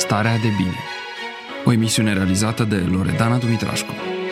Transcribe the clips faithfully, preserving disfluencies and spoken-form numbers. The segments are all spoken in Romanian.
Starea de bine. O emisiune realizată de Loredana Dumitrașcu.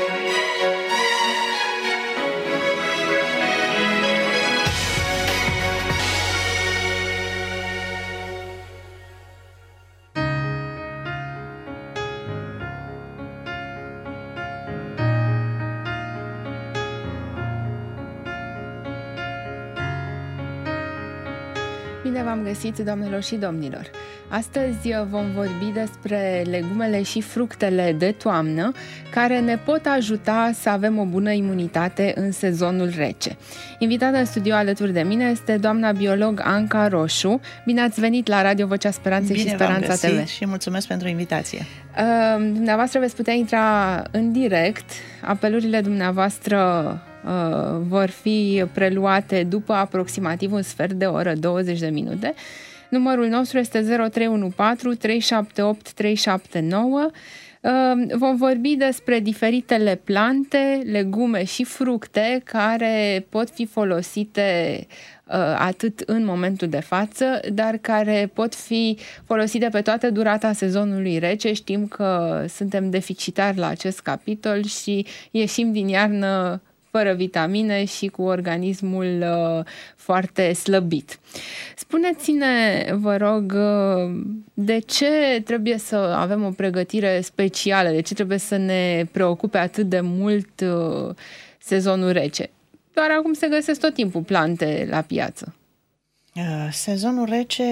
Bine v-am găsit, doamnelor și domnilor! Astăzi vom vorbi despre legumele și fructele de toamnă care ne pot ajuta să avem o bună imunitate în sezonul rece. Invitată în studio alături de mine este doamna biolog Anca Roșu. Bine ați venit la Radio Vocea Speranței și Speranța T V. Și mulțumesc pentru invitație. Uh, dumneavoastră veți putea intra în direct. Apelurile dumneavoastră Uh, vor fi preluate după aproximativ un sfert de oră, douăzeci de minute. Numărul nostru este zero trei unu patru trei șapte opt trei șapte nouă. Uh, vom vorbi despre diferitele plante, legume și fructe care pot fi folosite uh, atât în momentul de față, dar care pot fi folosite pe toată durata sezonului rece. Știm că suntem deficitari la acest capitol și ieșim din iarnă fără vitamine și cu organismul uh, foarte slăbit. Spuneți-ne, vă rog, uh, de ce trebuie să avem o pregătire specială? De ce trebuie să ne preocupe atât de mult uh, sezonul rece? Doar acum se găsesc tot timpul plante la piață. Uh, sezonul rece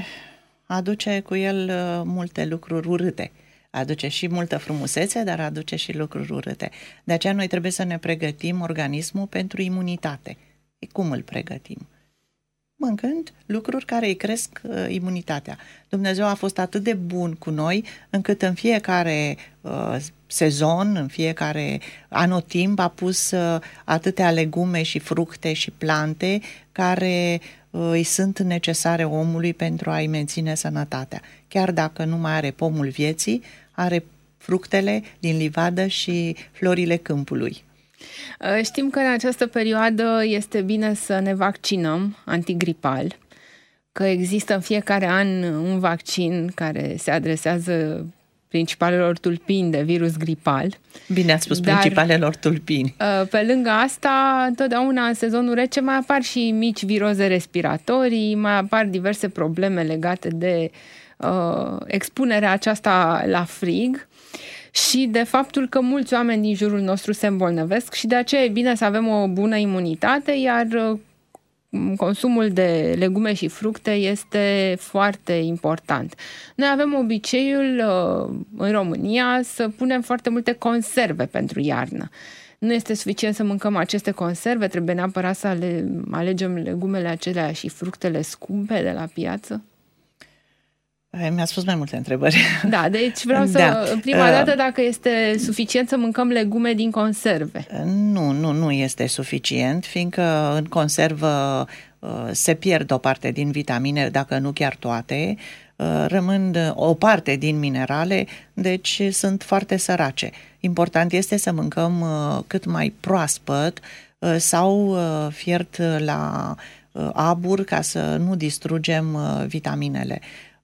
aduce cu el uh, multe lucruri urâte. Aduce și multă frumusețe, dar aduce și lucruri urâte. De aceea noi trebuie să ne pregătim organismul pentru imunitate. E cum îl pregătim? Mâncând lucruri care îi cresc uh, imunitatea. Dumnezeu a fost atât de bun cu noi, încât în fiecare uh, sezon, în fiecare anotimp a pus uh, atâtea legume și fructe și plante care uh, îi sunt necesare omului pentru a-i menține sănătatea. Chiar dacă nu mai are pomul vieții, are fructele din livadă și florile câmpului. Știm că în această perioadă este bine să ne vaccinăm antigripal, că există în fiecare an un vaccin care se adresează principalelor tulpini de virus gripal. Bine ați spus, dar, principalelor tulpini. Pe lângă asta, întotdeauna în sezonul rece mai apar și mici viroze respiratorii, mai apar diverse probleme legate de uh, expunerea aceasta la frig și de faptul că mulți oameni din jurul nostru se îmbolnăvesc și de aceea e bine să avem o bună imunitate, iar consumul de legume și fructe este foarte important. Noi avem obiceiul în România să punem foarte multe conserve pentru iarnă. Nu este suficient să mâncăm aceste conserve, trebuie neapărat să ale, alegem legumele acelea și fructele scumpe de la piață? Mi-a spus mai multe întrebări. Da, deci vreau să, da. prima dată, dacă este suficient să mâncăm legume din conserve. Nu, nu, nu este suficient, fiindcă în conservă se pierd o parte din vitamine, dacă nu chiar toate, rămân o parte din minerale, deci sunt foarte sărace. Important este să mâncăm cât mai proaspăt sau fiert la abur ca să nu distrugem vitaminele.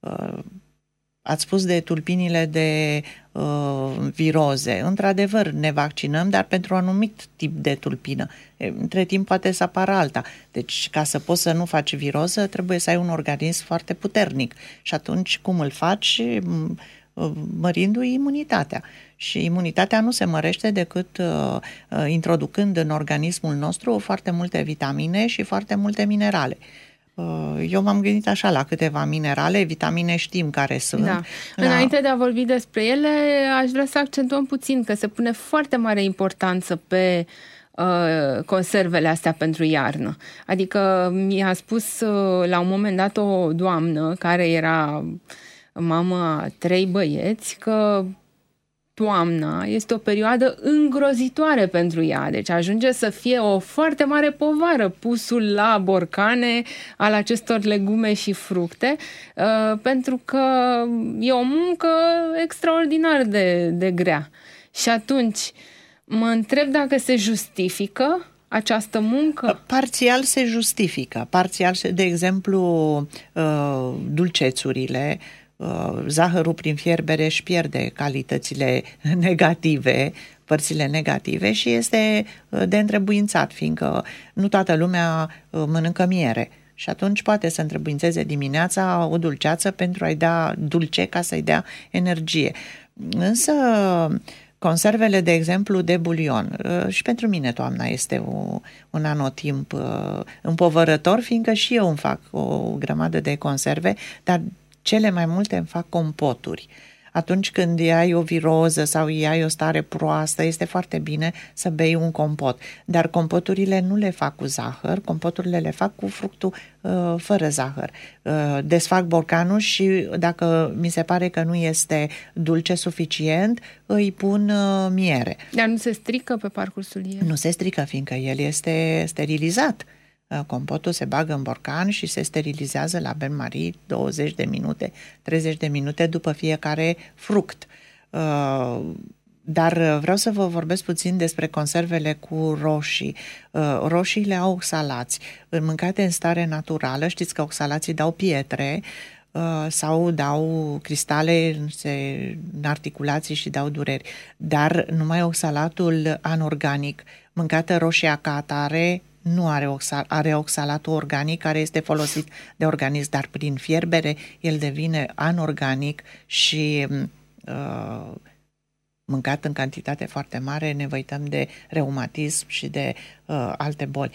Ați spus de tulpinile de uh, viroze. Într-adevăr, ne vaccinăm, dar pentru un anumit tip de tulpină. Între timp poate să apară alta. Deci, ca să poți să nu faci viroză, trebuie să ai un organism foarte puternic. Și atunci, cum îl faci? Mărindu-i imunitatea. Și imunitatea nu se mărește decât uh, introducând în organismul nostru foarte multe vitamine și foarte multe minerale. Eu m-am gândit așa la câteva minerale, vitamine știm care sunt. Da. La... Înainte de a vorbi despre ele, aș vrea să accentuăm puțin că se pune foarte mare importanță pe uh, conservele astea pentru iarnă. Adică mi-a spus uh, la un moment dat o doamnă care era mama trei băieți că toamna este o perioadă îngrozitoare pentru ea, deci ajunge să fie o foarte mare povară pusul la borcane al acestor legume și fructe, uh, pentru că e o muncă extraordinar de, de grea. Și atunci mă întreb dacă se justifică această muncă? Parțial se justifică. Parțial, de exemplu, dulcețurile zahărul prin fierbere își pierde calitățile negative, părțile negative și este de întrebuințat, fiindcă nu toată lumea mănâncă miere. Și atunci poate să întrebuințeze dimineața o dulceață pentru a-i da dulce ca să-i dea energie. Însă conservele, de exemplu, de bulion, și pentru mine toamna este o, un anotimp împovărător, fiindcă și eu îmi fac o grămadă de conserve, dar cele mai multe îmi fac compoturi. Atunci când ai o viroză sau ai o stare proastă, este foarte bine să bei un compot. Dar compoturile nu le fac cu zahăr, compoturile le fac cu fructul uh, fără zahăr. Uh, desfac borcanul și dacă mi se pare că nu este dulce suficient, îi pun uh, miere. Dar nu se strică pe parcursul ei? Nu se strică, fiindcă el este sterilizat. Compotul se bagă în borcan și se sterilizează la bain-marie douăzeci de minute, treizeci de minute după fiecare fruct. Dar vreau să vă vorbesc puțin despre conservele cu roșii. Roșiile au oxalați. Mâncate în stare naturală, știți că oxalații dau pietre sau dau cristale în articulații și dau dureri. Dar numai oxalatul anorganic, mâncată roșia ca atare, nu are, oxal, are oxalatul organic care este folosit de organism, dar prin fierbere el devine anorganic și uh, mâncat în cantitate foarte mare ne văităm de reumatism și de uh, alte boli.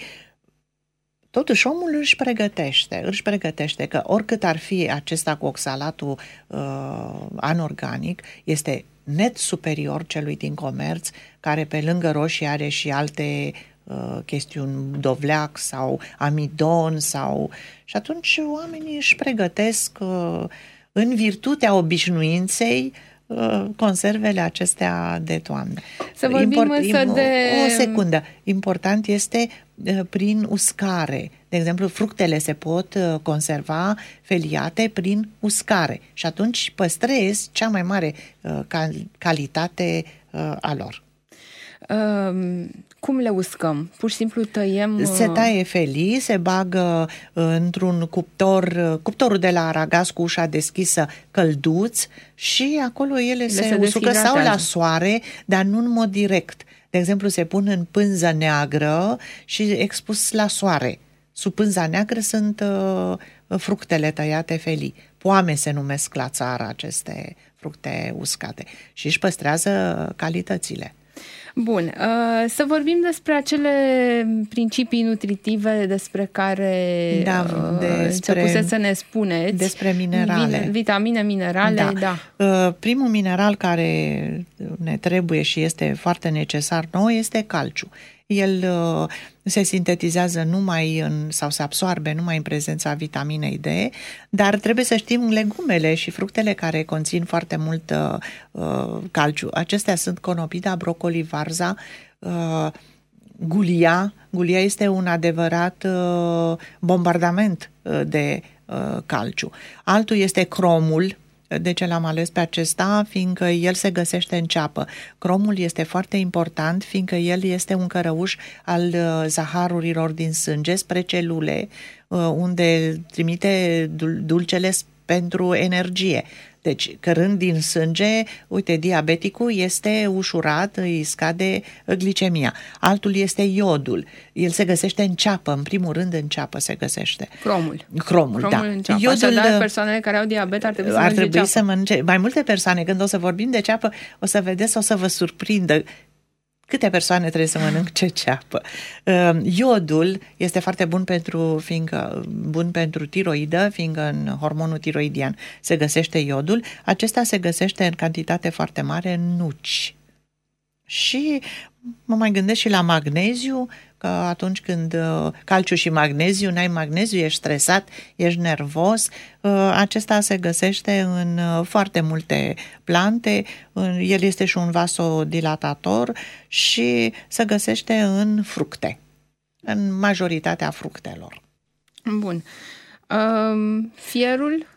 Totuși omul își pregătește, își pregătește că oricât ar fi acesta cu oxalatul uh, anorganic, este net superior celui din comerț, care pe lângă roșii are și alte chestiuni, dovleac sau amidon sau... Și atunci oamenii își pregătesc în virtutea obișnuinței conservele acestea de toamnă. Să vorbim Import, însă de... O secundă. Important este prin uscare. De exemplu, fructele se pot conserva feliate prin uscare și atunci păstrezi cea mai mare calitate a lor. Um... Cum le uscăm? Pur și simplu tăiem... Se taie felii, se bagă într-un cuptor, cuptorul de la aragaz cu ușa deschisă, călduț și acolo ele le se, se usucă sau la soare, dar nu în mod direct. De exemplu, se pun în pânză neagră și expus la soare. Sub pânza neagră sunt uh, fructele tăiate felii. Poame se numesc la țară aceste fructe uscate și își păstrează calitățile. Bun, să vorbim despre acele principii nutritive despre care da, despre, începuseți să ne spuneți. Despre minerale. Vitamine, minerale, da. da. Primul mineral care ne trebuie și este foarte necesar nou este calciu. El se sintetizează numai în, sau se absorbe numai în prezența vitaminei D, dar trebuie să știm legumele și fructele care conțin foarte mult uh, calciu. Acestea sunt conopida, brocoli, varza, uh, gulia. Gulia este un adevărat uh, bombardament uh, de uh, calciu. Altul este cromul. De ce l-am ales pe acesta? Fiindcă el se găsește în ceapă. Cromul este foarte important, fiindcă el este un cărăuș al zaharurilor din sânge spre celule, unde trimite dulcele pentru energie. Deci, cărând din sânge, uite, diabeticul este ușurat, îi scade glicemia. Altul este iodul. El se găsește în ceapă, în primul rând în ceapă se găsește. Cromul. Cromul, Cromul da. În ceapă. Iodul, așadar, persoanele care au diabet ar trebui să ar mănânce trebui ceapă. să mănânce. Mai multe persoane, când o să vorbim de ceapă, o să vedeți, o să vă surprindă câte persoane trebuie să mănânce ceapă. Iodul este foarte bun pentru, fiindcă, bun pentru tiroidă, fiindcă în hormonul tiroidian se găsește iodul. Acesta se găsește în cantitate foarte mare în nuci. Și mă mai gândesc și la magneziu, că atunci când calciu și magneziu, n-ai magneziu, ești stresat, ești nervos, acesta se găsește în foarte multe plante, el este și un vasodilatator și se găsește în fructe, în majoritatea fructelor. Bun. Um, fierul?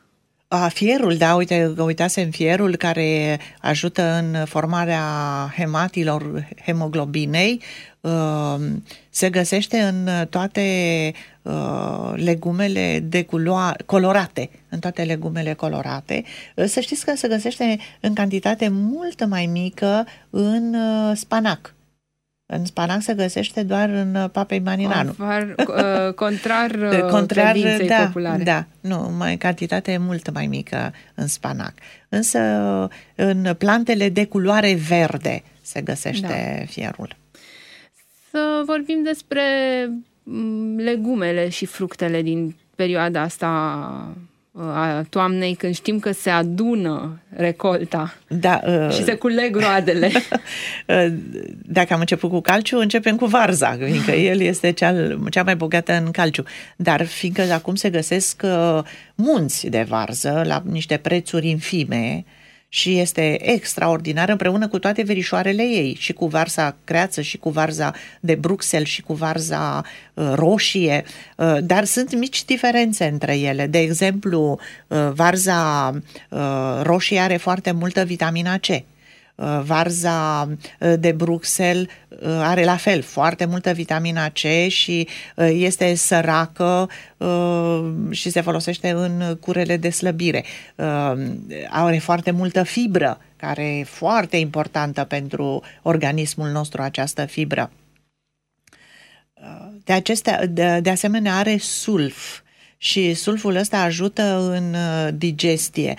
A, fierul, da, uite, uitasem fierul care ajută în formarea hematilor, hemoglobinei, se găsește în toate legumele de culoare, colorate, în toate legumele colorate. Să știți că se găsește în cantitate mult mai mică în spanac. În spanac se găsește doar în papei marinanu. Contrar, contrar, contrar credinței da, populare. Da, nu, mai cantitate mult mai mică în spanac. Însă în plantele de culoare verde se găsește da. fierul. Să vorbim despre legumele și fructele din perioada asta a toamnei, când știm că se adună recolta da, uh, și se culeg roadele. Dacă am început cu calciu, începem cu varza, fiindcă el este cea, cea mai bogată în calciu. Dar fiindcă acum se găsesc munți de varză la niște prețuri infime, și este extraordinar împreună cu toate verișoarele ei, și cu varza creață, și cu varza de Bruxelles, și cu varza uh, roșie, uh, dar sunt mici diferențe între ele. De exemplu, uh, varza uh, roșie are foarte multă vitamina C. Varza de Bruxelles are la fel foarte multă vitamina C și este săracă și se folosește în curele de slăbire. Are foarte multă fibră, care e foarte importantă pentru organismul nostru, această fibră. De, acestea, de, de asemenea are sulf și sulful ăsta ajută în digestie.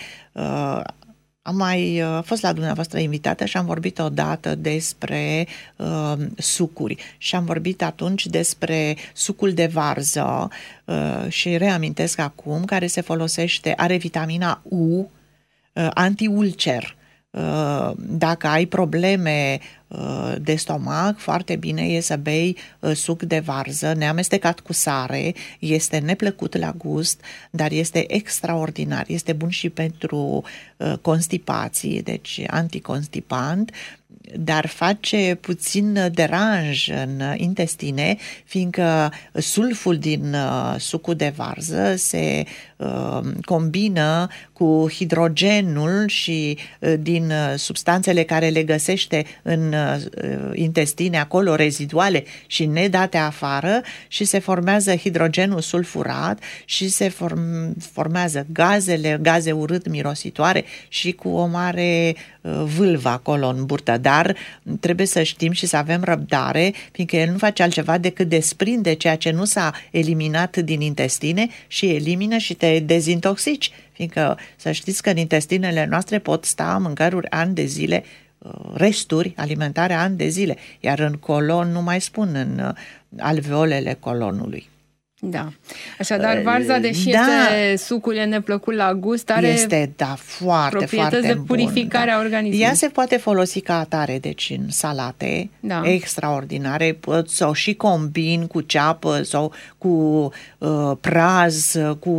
Am mai uh, fost la dumneavoastră invitată și am vorbit odată despre uh, sucuri și am vorbit atunci despre sucul de varză uh, și reamintesc acum, care se folosește, are vitamina U, uh, antiulcer. Uh, dacă ai probleme uh, de stomac, foarte bine e să bei uh, suc de varză neamestecat cu sare, este neplăcut la gust, dar este extraordinar, este bun și pentru uh, constipații, deci anticonstipant, dar face puțin deranj în intestine, fiindcă sulful din uh, sucul de varză se uh, combină cu hidrogenul și uh, din uh, substanțele care le găsește în uh, intestine, acolo reziduale și nedate afară, și se formează hidrogenul sulfurat și se form, formează gazele, gaze urât mirositoare și cu o mare uh, vâlvă acolo în burtă. Dar trebuie să știm și să avem răbdare, fiindcă el nu face altceva decât desprinde ceea ce nu s-a eliminat din intestine și elimină și te dezintoxici, fiindcă să știți că în intestinele noastre pot sta mâncăruri ani de zile, resturi alimentare ani de zile, iar în colon nu mai spun, în alveolele colonului. Da. Așadar, varza, deși da, este sucul e neplăcut la gust, are este, da, foarte, proprietăți foarte de purificare bun, da. a organismului. Ea se poate folosi ca atare, deci în salate, da, extraordinare, pot să o și combin cu ceapă sau cu uh, praz, cu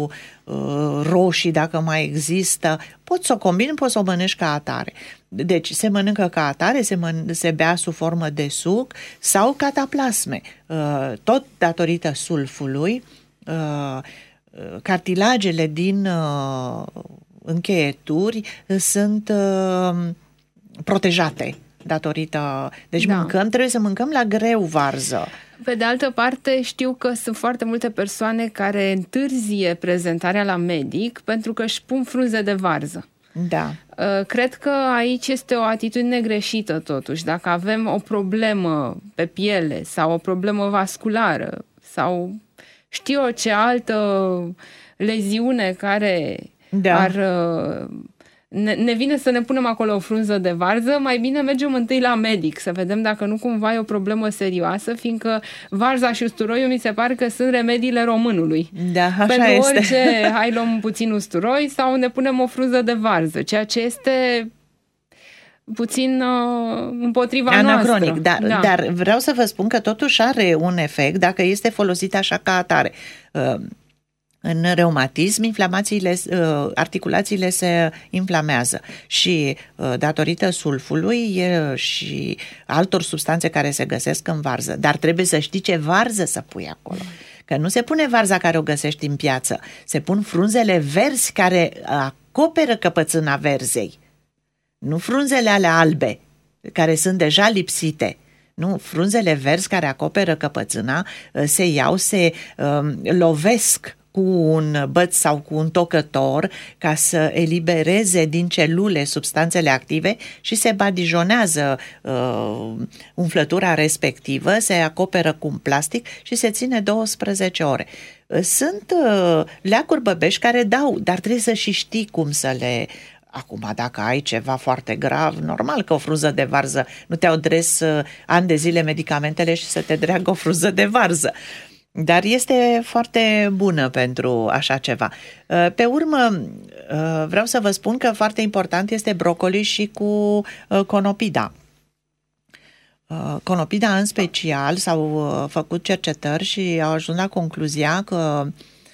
uh, roșii, dacă mai există. Poți să o combini, poți să o mănânci ca atare. Deci se mănâncă ca atare, se, măn- se bea sub formă de suc sau cataplasme. Uh, tot datorită sulfului, uh, cartilagele din uh, încheieturi sunt uh, protejate datorită... Deci da, mâncăm, trebuie să mâncăm la greu varză. Pe de altă parte, știu că sunt foarte multe persoane care întârzie prezentarea la medic pentru că își pun frunze de varză. Da. Cred că aici este o atitudine greșită totuși. Dacă avem o problemă pe piele sau o problemă vasculară sau știu eu ce altă leziune care da, ar... Ne, ne vine să ne punem acolo o frunză de varză, mai bine mergem întâi la medic să vedem dacă nu cumva e o problemă serioasă, fiindcă varza și usturoiul mi se pare că sunt remediile românului. Da, așa Pentru este. orice, hai luăm puțin usturoi sau ne punem o frunză de varză, ceea ce este puțin uh, împotriva anacronic, noastră. Dar, da. dar vreau să vă spun că totuși are un efect dacă este folosit așa ca atare. Uh, În reumatism, inflamațiile, articulațiile se inflamează și datorită sulfului și altor substanțe care se găsesc în varză. Dar trebuie să știi ce varză să pui acolo. Că nu se pune varza care o găsești în piață, se pun frunzele verzi care acoperă căpățâna verzei. Nu frunzele alea albe, care sunt deja lipsite. Nu, frunzele verzi care acoperă căpățâna se iau, se um, lovesc cu un băț sau cu un tocător ca să elibereze din celule substanțele active și se badijonează uh, umflătura respectivă, se acoperă cu un plastic și se ține douăsprezece ore. Sunt uh, leacuri băbești care dau, dar trebuie să și știi cum să le... Acum, dacă ai ceva foarte grav, normal că o frunză de varză, nu te-au dres uh, ani de zile medicamentele și să te dreagă o frunză de varză. Dar este foarte bună pentru așa ceva. Uh, pe urmă, uh, vreau să vă spun că foarte important este brocoli și cu uh, conopida. Uh, conopida în special, s-au uh, făcut cercetări și au ajuns la concluzia că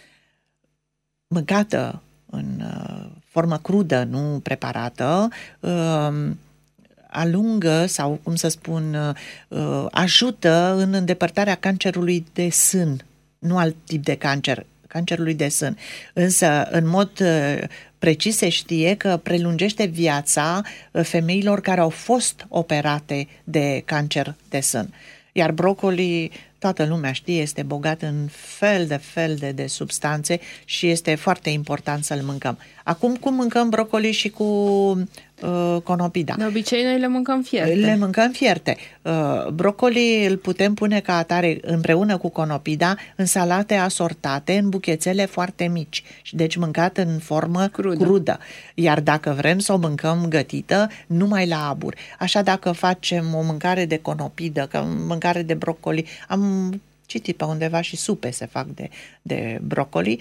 mâncată în uh, formă crudă, nu preparată, uh, alungă sau, cum să spun, uh, ajută în îndepărtarea cancerului de sân, nu alt tip de cancer, cancerului de sân. Însă, în mod uh, precis se știe că prelungește viața uh, femeilor care au fost operate de cancer de sân. Iar brocoli, toată lumea știe, este bogat în fel de fel de, de substanțe și este foarte important să-l mâncăm. Acum, cum mâncăm brocoli și cu uh, conopida? De obicei, noi le mâncăm fierte. Le mâncăm fierte. Uh, brocoli îl putem pune ca atare împreună cu conopida în salate asortate, în buchețele foarte mici. Și deci mâncat în formă crudă. crudă. Iar dacă vrem să o mâncăm gătită, numai la abur. Așa, dacă facem o mâncare de conopidă, că mâncare de brocoli, am citit pe undeva și supe se fac de, de brocoli,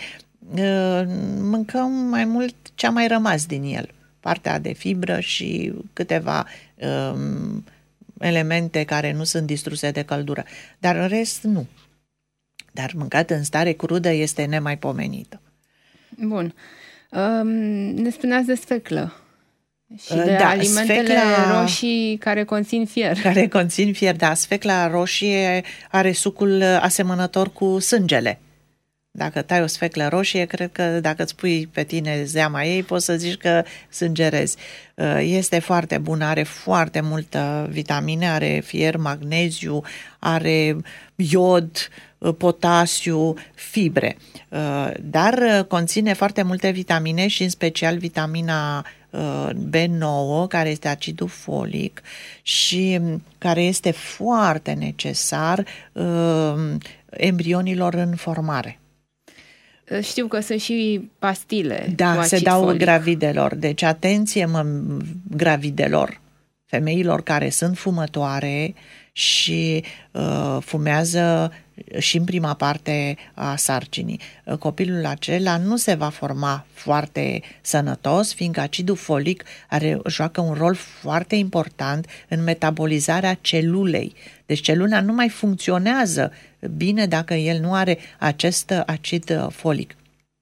mâncăm mai mult ce a mai rămas din el, partea de fibră și câteva um, elemente care nu sunt distruse de căldură, dar în rest nu. Dar mâncat în stare crudă este nemaipomenită. Bun. Um, ne spuneați de sfeclă și de da, alimentele sfecla, roșii care conțin fier. Care conțin fier, da. Sfecla roșie are sucul asemănător cu sângele. Dacă tai o sfeclă roșie, cred că dacă îți pui pe tine zeama ei, poți să zici că sângerezi. Este foarte bună, are foarte multă vitamine, are fier, magneziu, are iod, potasiu, fibre. Dar conține foarte multe vitamine și în special vitamina B nouă, care este acidul folic și care este foarte necesar embrionilor în formare. Știu că sunt și pastile. Da, se dau folic gravidelor. Deci atenție, mă, gravidelor, femeilor care sunt fumătoare și uh, fumează și în prima parte a sarcinii. Copilul acela nu se va forma foarte sănătos, fiindcă acidul folic are, joacă un rol foarte important în metabolizarea celulei. Deci celula nu mai funcționează bine dacă el nu are acest acid folic.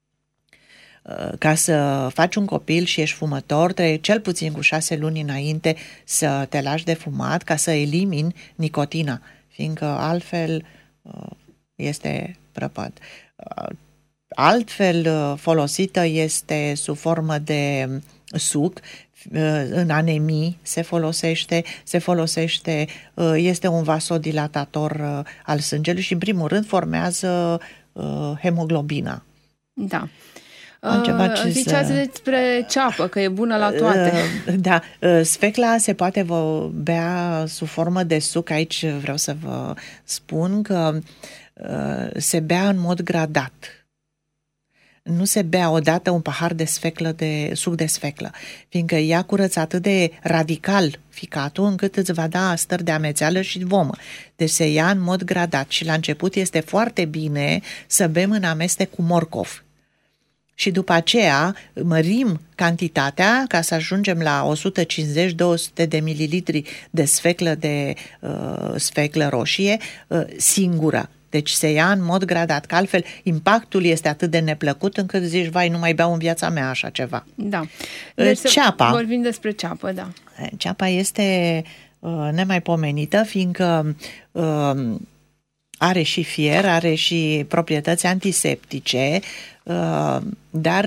Ca să faci un copil și ești fumător, trebuie cel puțin cu șase luni înainte să te lași de fumat ca să elimini nicotina, fiindcă altfel este prăpăd. Altfel folosită este sub formă de suc, în anemii se folosește, se folosește, este un vasodilatator al sângelui și în primul rând formează hemoglobina. Da. Uh, Ziceați despre ceapă, că e bună la toate. Uh, da, uh, sfecla se poate bea sub formă de suc. Aici vreau să vă spun că uh, se bea în mod gradat. Nu se bea odată un pahar de sfeclă, de suc de sfeclă, fiindcă ea curăță atât de radical ficatul încât îți va da stări de amețeală și vomă. Deci se ia în mod gradat și la început este foarte bine să bem în amestec cu morcov. Și după aceea mărim cantitatea ca să ajungem la o sută cincizeci - două sute de mililitri de sfeclă de uh, sfeclă roșie uh, singură. Deci se ia în mod gradat, că altfel impactul este atât de neplăcut încât zici, vai, nu mai beau în viața mea așa ceva. Da. Deci ceapa. Vorbim despre ceapă, da. Ceapa este uh, nemaipomenită, fiindcă uh, are și fier, are și proprietăți antiseptice, dar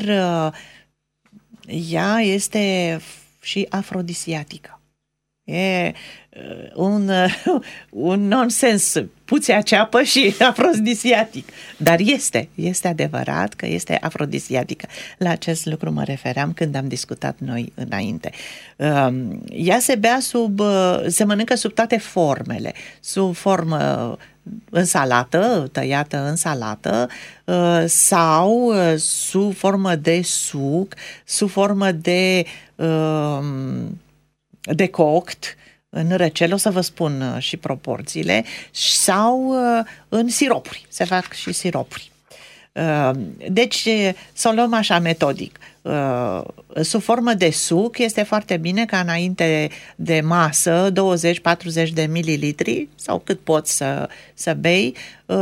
ea este și afrodisiatică. E un, un nonsens, puțea ceapă și afrodisiatic. Dar este, este adevărat că este afrodisiatică. La acest lucru mă refeream când am discutat noi înainte. Ea se bea sub, se mănâncă sub toate formele, sub formă în salată, tăiată în salată, sau sub formă de suc, sub formă de de coct, în răcel, o să vă spun și proporțiile, sau în siropuri, se fac și siropuri. Deci, să o luăm așa metodic. Sub formă de suc este foarte bine ca înainte de masă, douăzeci patruzeci de mililitri, sau cât poți să, să bei,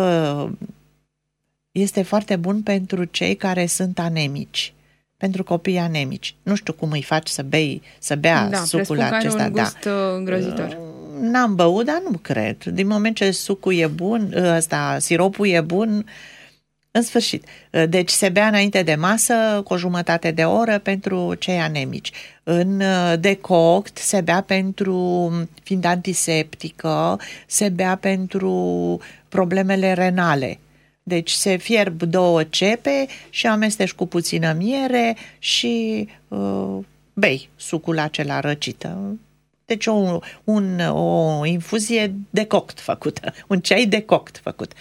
este foarte bun pentru cei care sunt anemici. Pentru copii anemici. Nu știu cum îi faci să bei, să bea da, sucul acesta. Are un gust da. îngrozitor. N-am băut, dar nu cred. Din moment ce sucul e bun, ăsta, siropul e bun, în sfârșit. Deci se bea înainte de masă cu o jumătate de oră pentru cei anemici. În decoct se bea pentru, fiind antiseptică, se bea pentru problemele renale. Deci se fierb două cepe și amesteci cu puțină miere și uh, bei sucul acela răcit. Deci o, un, o infuzie de coct făcută, un ceai de coct făcut.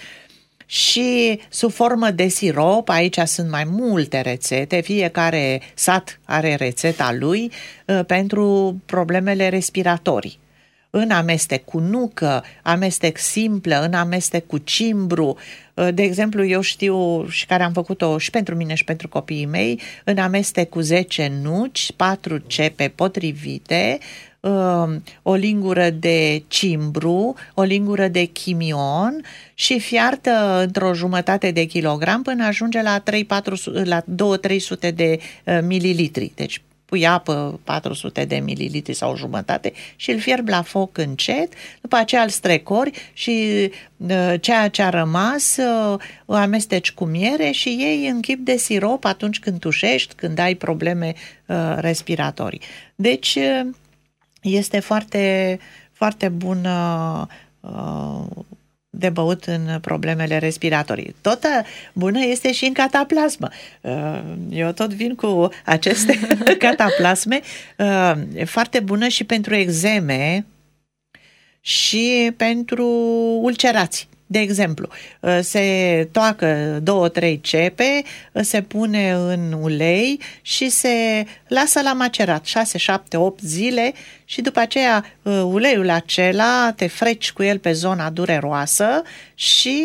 Și sub formă de sirop, aici sunt mai multe rețete, fiecare sat are rețeta lui uh, pentru problemele respiratorii. În amestec cu nucă, amestec simplă, în amestec cu cimbru. De exemplu, eu știu și care am făcut-o și pentru mine și pentru copiii mei, în amestec cu zece nuci, patru cepe potrivite, o lingură de cimbru, o lingură de chimion și fiartă într-o jumătate de kilogram până ajunge la, la două trei sute de mililitri. Deci pui apă patru sute de mililitri sau jumătate și îl fierbi la foc încet, după aceea îl strecori și uh, ceea ce a rămas uh, o amesteci cu miere și iei în chip de sirop atunci când tușești, când ai probleme uh, respiratorii. Deci uh, este foarte, foarte bună uh, de băut în problemele respiratorii. Tot bună este și în cataplasmă. Eu tot vin cu aceste cataplasme, foarte bună și pentru eczeme și pentru ulcerații. De exemplu, se toacă două, trei cepe, se pune în ulei și se lasă la macerat șase, șapte, opt zile și după aceea uleiul acela te freci cu el pe zona dureroasă și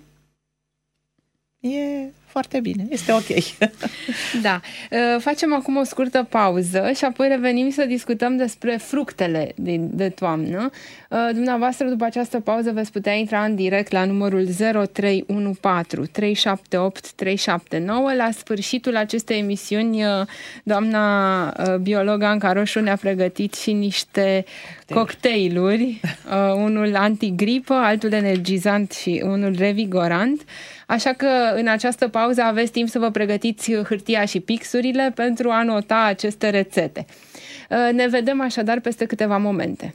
e foarte bine, este ok. Da. Facem acum o scurtă pauză și apoi revenim să discutăm despre fructele din, de toamnă. Dumneavoastră, după această pauză, veți putea intra în direct la numărul zero trei unu patru trei șapte opt trei șapte nouă. La sfârșitul acestei emisiuni, doamna biolog Anca Roșu ne-a pregătit și niște cocktailuri, unul antigripă, altul energizant și unul revigorant. Așa că în această pauză aveți timp să vă pregătiți hârtia și pixurile pentru a nota aceste rețete. Ne vedem așadar peste câteva momente.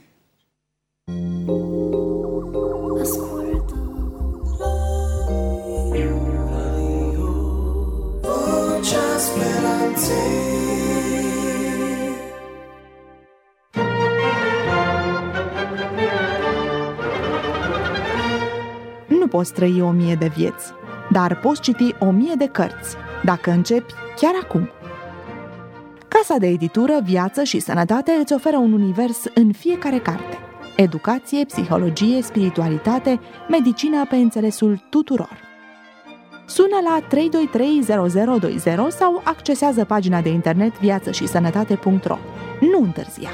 Nu poți trăi o mie de vieți, dar poți citi o mie de cărți, dacă începi chiar acum. Casa de editură Viață și Sănătate îți oferă un univers în fiecare carte. Educație, psihologie, spiritualitate, medicină pe înțelesul tuturor. Sună la trei doi trei zero zero doi zero sau accesează pagina de internet viață și sănătate punct ro. Nu întârzia!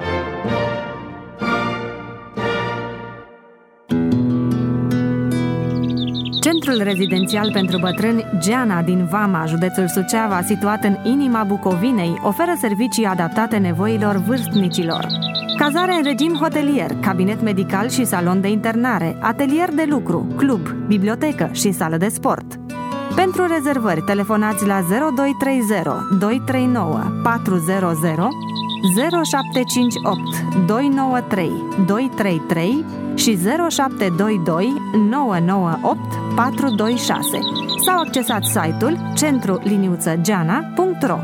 Centrul rezidențial pentru bătrâni Geana din Vama, județul Suceava, situat în inima Bucovinei, oferă servicii adaptate nevoilor vârstnicilor. Cazare în regim hotelier, cabinet medical și salon de internare, atelier de lucru, club, bibliotecă și sală de sport. Pentru rezervări, telefonați la zero doi trei zero doi trei nouă patru zero zero, zero șapte cinci opt doi nouă trei doi trei trei și zero șapte doi doi nouă nouă opt patru doi șase sau accesați site-ul centru liniuță geana punct ro.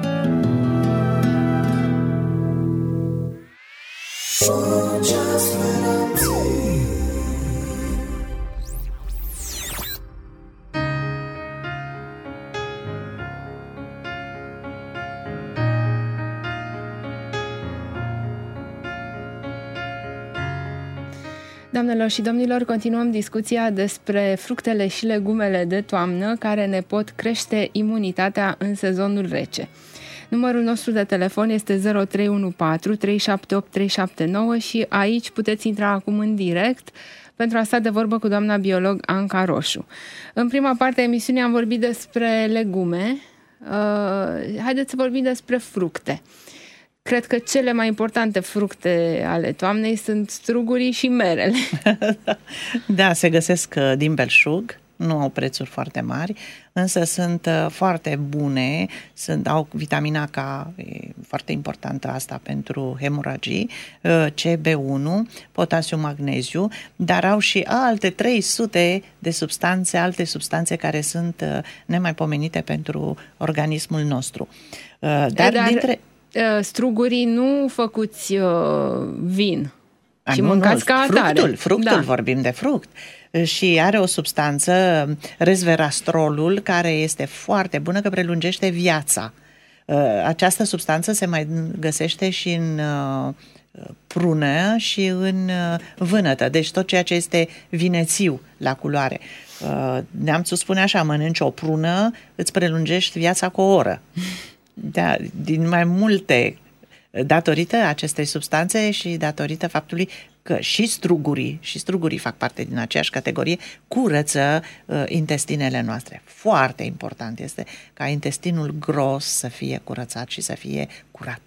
Doamnelor și domnilor, continuăm discuția despre fructele și legumele de toamnă care ne pot crește imunitatea în sezonul rece. Numărul nostru de telefon este zero trei unu patru trei șapte opt trei șapte nouă și aici puteți intra acum în direct pentru a sta de vorbă cu doamna biolog Anca Roșu. În prima parte a emisiunii am vorbit despre legume. Uh, haideți să vorbim despre fructe. Cred că cele mai importante fructe ale toamnei sunt strugurii și merele. Da, se găsesc din belșug, nu au prețuri foarte mari, însă sunt foarte bune, sunt, au vitamina K, e foarte importantă asta pentru hemoragii, C B unu, potasiu, magneziu, dar au și alte trei sute de substanțe, alte substanțe care sunt nemaipomenite pentru organismul nostru. Dar, dar dintre... strugurii nu făcuți vin A, și nu, mâncați nu, ca atare. Fructul, fructul da. vorbim de fruct. Și are o substanță, resveratrolul, care este foarte bună, că prelungește viața. Această substanță se mai găsește și în prună și în vânătă, deci tot ceea ce este vinețiu la culoare. Neamțul spune așa: mănânci o prună, îți prelungești viața cu o oră. Da, din mai multe, datorită acestei substanțe și datorită faptului că și strugurii, și strugurii fac parte din aceeași categorie, curăță uh, intestinele noastre. Foarte important este ca intestinul gros să fie curățat și să fie curat.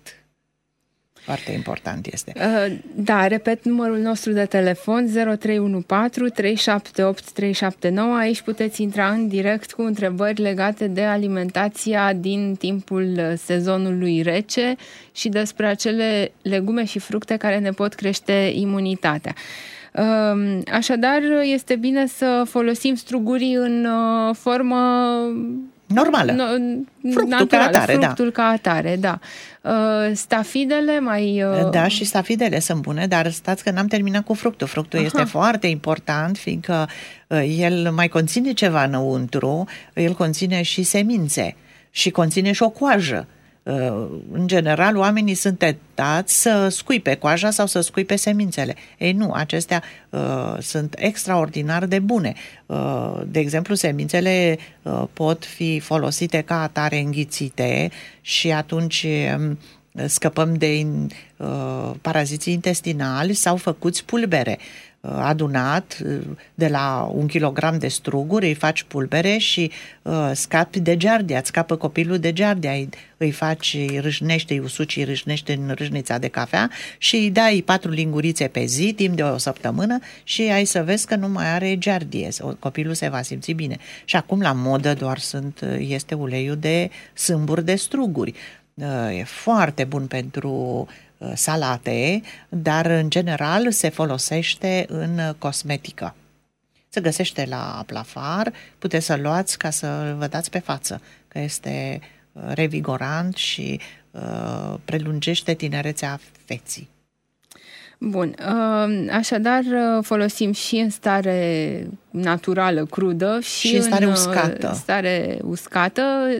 Foarte important este. Uh, da, repet numărul nostru de telefon zero trei unu patru trei șapte opt trei șapte nouă. Aici puteți intra în direct cu întrebări legate de alimentația din timpul sezonului rece și despre acele legume și fructe care ne pot crește imunitatea. Uh, așadar, este bine să folosim strugurii în uh, formă normală. No, fructul naturală, ca atare, fructul da. ca atare, da. Uh, stafidele mai... Uh... Da, și stafidele sunt bune, dar stați că n-am terminat cu fructul. Fructul Aha. este foarte important, fiindcă uh, el mai conține ceva înăuntru, el conține și semințe și conține și o coajă. În general, oamenii sunt tentați să scuipe coaja sau să scuipe semințele. Ei nu, acestea uh, sunt extraordinar de bune. Uh, de exemplu, semințele uh, pot fi folosite ca atare înghițite și atunci um, scăpăm de uh, paraziții intestinali sau făcuți pulbere. Adunat de la un kilogram de struguri, îi faci pulbere și uh, scapi de giardia, îți scapă copilul de giardia, îi, îi faci, îi râșnește, îi usuci, îi râșnește în râșnița de cafea și îi dai patru lingurițe pe zi, timp de o săptămână și ai să vezi că nu mai are giardie, copilul se va simți bine. Și acum la modă doar sunt, este uleiul de sâmburi de struguri. Uh, e foarte bun pentru salate, dar în general se folosește în cosmetică. Se găsește la Plafar, puteți să-l luați ca să vă dați pe față, că este revigorant și uh, prelungește tinerețea feții. Bun, așadar folosim și în stare naturală, crudă, și, și în stare în uscată. stare uscată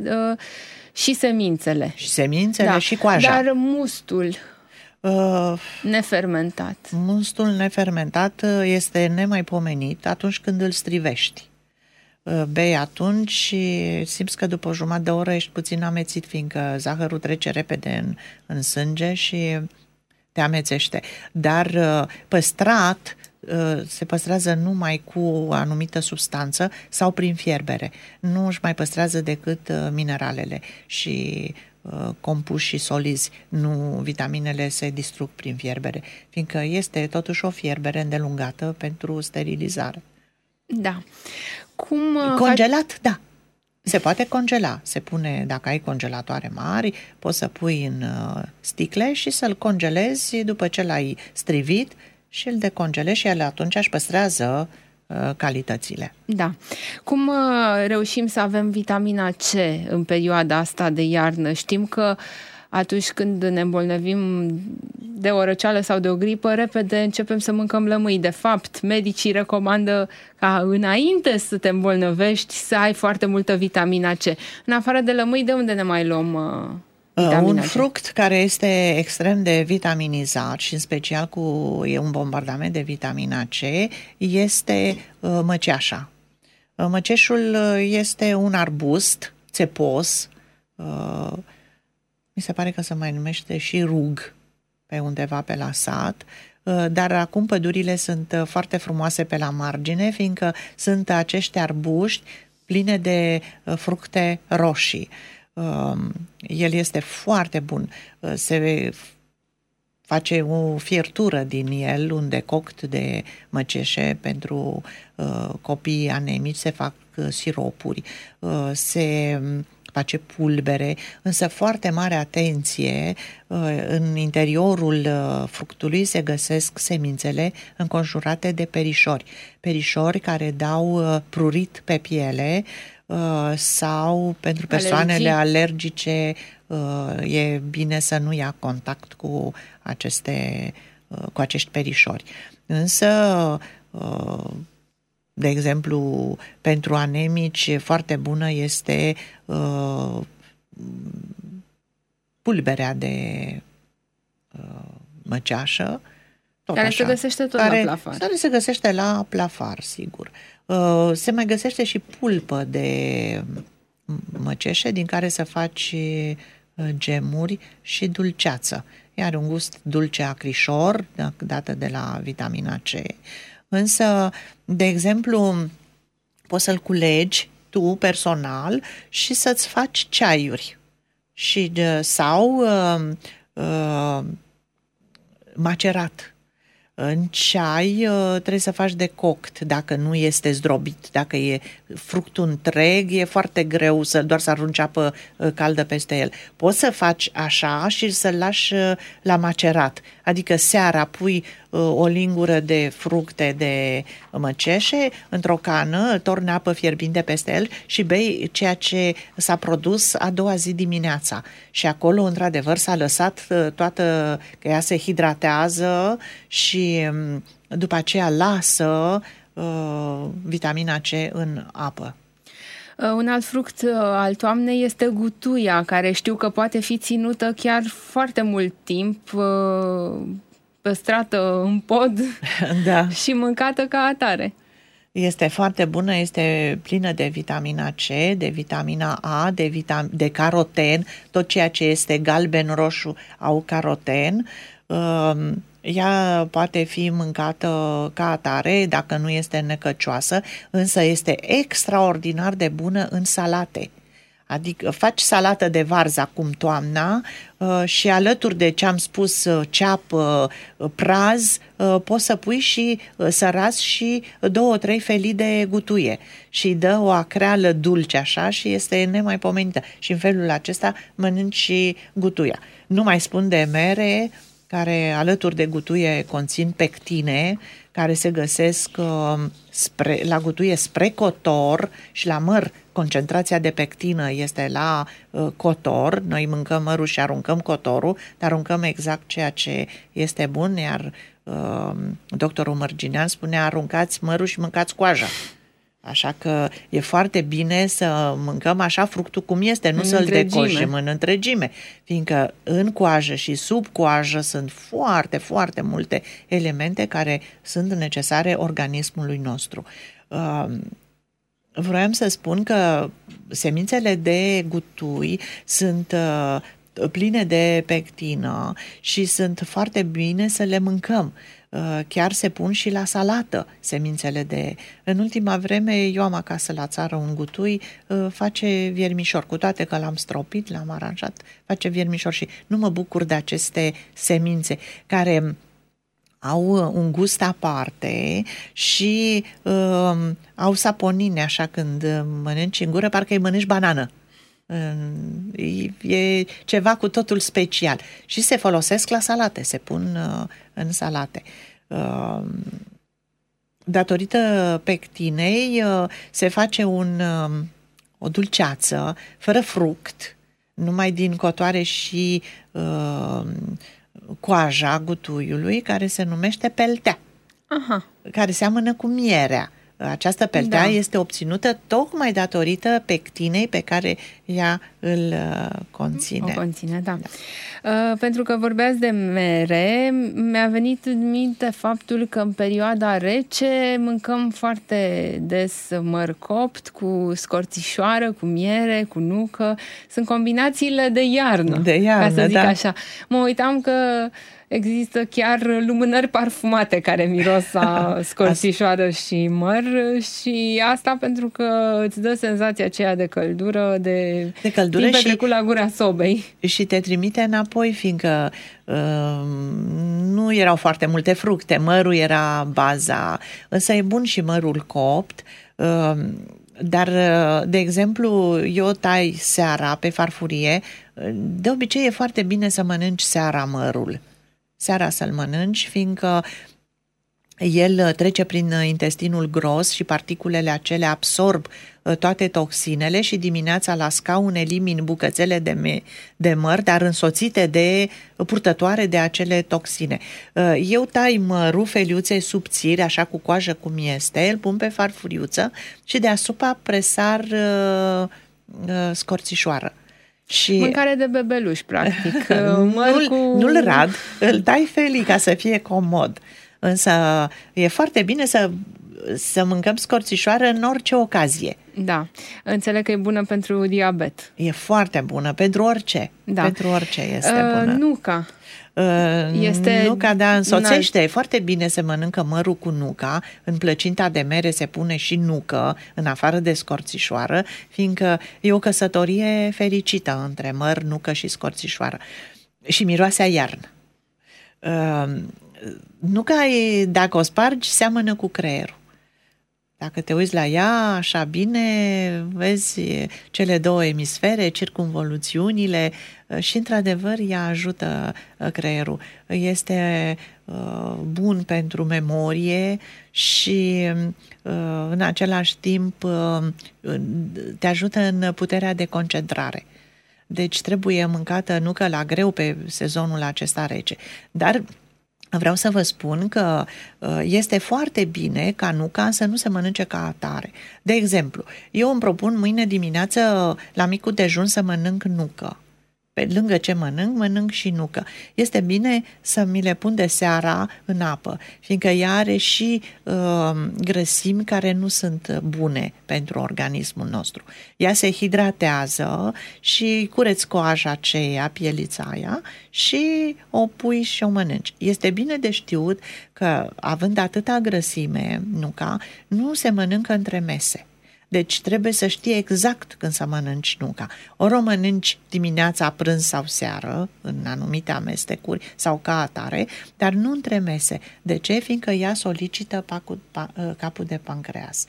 și semințele. Și semințele da. și coaja. Dar mustul Uh, nefermentat. Mustul nefermentat este nemaipomenit atunci când îl strivești. Uh, bei atunci și simți că după o jumătate de oră ești puțin amețit, fiindcă zahărul trece repede în, în sânge și te amețește. Dar uh, păstrat uh, se păstrează numai cu o anumită substanță sau prin fierbere. Nu își mai păstrează decât uh, mineralele și compuși și solizi, nu vitaminele se distrug prin fierbere, fiindcă este totuși o fierbere îndelungată pentru sterilizare. Da. Cum Congelat, fac... da. Se poate congela. Se pune, dacă ai congelatoare mari, poți să pui în sticle și să-l congelezi după ce l-ai strivit și îl decongelezi și el atunci își păstrează calitățile. Da. Cum reușim să avem vitamina C în perioada asta de iarnă? Știm că atunci când ne îmbolnăvim de o răceală sau de o gripă, repede începem să mâncăm lămâi. De fapt, medicii recomandă ca înainte să te îmbolnăvești să ai foarte multă vitamina C. În afară de lămâi, de unde ne mai luăm uh, vitamina Un C? fruct care este extrem de vitaminizat și în special cu e un bombardament de vitamina C este uh, măceașa. Uh, măceșul este un arbust țepos, uh, mi se pare că se mai numește și rug pe undeva pe la sat, dar acum pădurile sunt foarte frumoase pe la margine, fiindcă sunt acești arbuști pline de fructe roșii. El este foarte bun. Se face o fiertură din el, un decoct de măceșe pentru copiii anemici, se fac siropuri, se face pulbere, însă foarte mare atenție, în interiorul fructului se găsesc semințele înconjurate de perișori. Perișori care dau prurit pe piele sau pentru persoanele alergice e bine să nu ia contact cu aceste, cu acești perișori. Însă de exemplu, pentru anemici foarte bună este uh, pulberea de uh, măceașă. Tot care așa, se găsește tot care, la plafar. Care se găsește la plafar, sigur. Uh, se mai găsește și pulpă de măceșe din care să faci uh, gemuri și dulceață. Are un gust dulce acrișor, dată de la vitamina C. Însă, de exemplu, poți să-l culegi tu personal și să-ți faci ceaiuri și, sau uh, uh, macerat. În ceai uh, trebuie să faci decoct dacă nu este zdrobit. Dacă e fructul întreg, e foarte greu să doar să arunci apă uh, caldă peste el. Poți să faci așa și să-l lași uh, la macerat. Adică seara pui uh, o lingură de fructe de măceșe într-o cană, torni apă fierbinte peste el și bei ceea ce s-a produs a doua zi dimineața. Și acolo, într-adevăr, s-a lăsat uh, toată, că ea se hidratează și după aceea lasă uh, vitamina C în apă. Un alt fruct uh, al toamnei este gutuia, care știu că poate fi ținută chiar foarte mult timp, uh, păstrată în pod da. și mâncată ca atare. Este foarte bună, este plină de vitamina C, de vitamina A, de, vitam- de caroten, tot ceea ce este galben, roșu au caroten. Uh, Ea poate fi mâncată ca atare dacă nu este necăcioasă, însă este extraordinar de bună în salate. Adică faci salată de varză acum toamna și alături de ce am spus, ceapă, praz, poți să pui și să razi și două, trei felii de gutuie și dă o acreală dulce așa și este nemaipomenită. Și în felul acesta mănânci și gutuia. Nu mai spun de mere, care alături de gutuie conțin pectine, care se găsesc uh, spre, la gutuie spre cotor și la măr. Concentrația de pectină este la uh, cotor. Noi mâncăm mărul și aruncăm cotorul, dar aruncăm exact ceea ce este bun, iar uh, doctorul Mărginean spunea aruncați mărul și mâncați coaja. Așa că e foarte bine să mâncăm așa fructul cum este, nu în să-l decoșim în întregime, fiindcă în coajă și sub coajă sunt foarte, foarte multe elemente care sunt necesare organismului nostru. Vroiam să spun că semințele de gutui sunt pline de pectină și sunt foarte bine să le mâncăm. Chiar se pun și la salată semințele de... În ultima vreme eu am acasă la țară un gutui, face viermișor, cu toate că l-am stropit, l-am aranjat, face viermișor și nu mă bucur de aceste semințe care au un gust aparte și uh, au saponine, așa când mănânci în gură, parcă îi mănânci banană. E ceva cu totul special și se folosesc la salate, se pun uh, în salate. Uh, datorită pectinei uh, se face un, uh, o dulceață fără fruct, numai din cotoare și uh, coaja gutuiului, care se numește peltea. Aha. Care seamănă cu mierea. Această peltea da. este obținută tocmai datorită pectinei pe care ea îl conține. O conține, da. da. Uh, pentru că vorbeați de mere, mi-a venit în minte faptul că în perioada rece mâncăm foarte des măr copt cu scorțișoară, cu miere, cu nucă. Sunt combinațiile de iarnă, de iarnă, ca să zic da. așa. Mă uitam că există chiar lumânări parfumate care miros a scorțișoară și măr și asta pentru că îți dă senzația aceea de căldură, de, de căldură timp și petrecut la gura sobei. Și te trimite înapoi, fiindcă uh, nu erau foarte multe fructe, mărul era baza, însă e bun și mărul copt, uh, dar, de exemplu, eu tai seara pe farfurie, de obicei e foarte bine să mănânci seara mărul. Seara să-l mănânci, fiindcă el trece prin intestinul gros și particulele acelea absorb toate toxinele și dimineața la scaun elimini bucățele de, me- de măr, dar însoțite de purtătoare de acele toxine. Eu tai mărul, feliuțe subțiri, așa cu coajă cum este, îl pun pe farfuriuță și deasupra presar uh, uh, scorțișoară. Și mâncare de bebeluș, practic. nu-l, cu... nu-l rad, îl dai felii ca să fie comod. Însă e foarte bine să, să mâncăm scorțișoară în orice ocazie. Da, înțeleg că e bună pentru diabet. E foarte bună, pentru orice. Da. Pentru orice este uh, bună. Nuca. Uh, este nuca, da, însoțește. E foarte bine să mănâncă mărul cu nuca. În plăcinta de mere se pune și nucă, în afară de scorțișoară, fiindcă e o căsătorie fericită între măr, nucă și scorțișoară. Și miroase a iarnă. Uh, nuca, e, dacă o spargi, seamănă cu creierul. Dacă te uiți la ea așa bine, vezi cele două emisfere, circumvoluțiunile și, într-adevăr, ea ajută creierul. Este uh, bun pentru memorie și, uh, în același timp, uh, te ajută în puterea de concentrare. Deci trebuie mâncată nucă la greu pe sezonul acesta rece. Dar vreau să vă spun că este foarte bine ca nuca să nu se mănânce ca atare. De exemplu, eu îmi propun mâine dimineață la micul dejun să mănânc nucă. Pe lângă ce mănânc, mănânc și nucă. Este bine să mi le pun de seara în apă, fiindcă ea are și uh, grăsimi care nu sunt bune pentru organismul nostru. Ea se hidratează și cureți coaja aceea, pielița aia, și o pui și o mănânci. Este bine de știut că, având atâta grăsime, nuca, nu se mănâncă între mese. Deci trebuie să știi exact când să mănânci nuca. Ori o mănânci dimineața, prânz sau seară, în anumite amestecuri sau ca atare, dar nu între mese. De ce? Fiindcă ea solicită pacul, pa, capul de pancreas.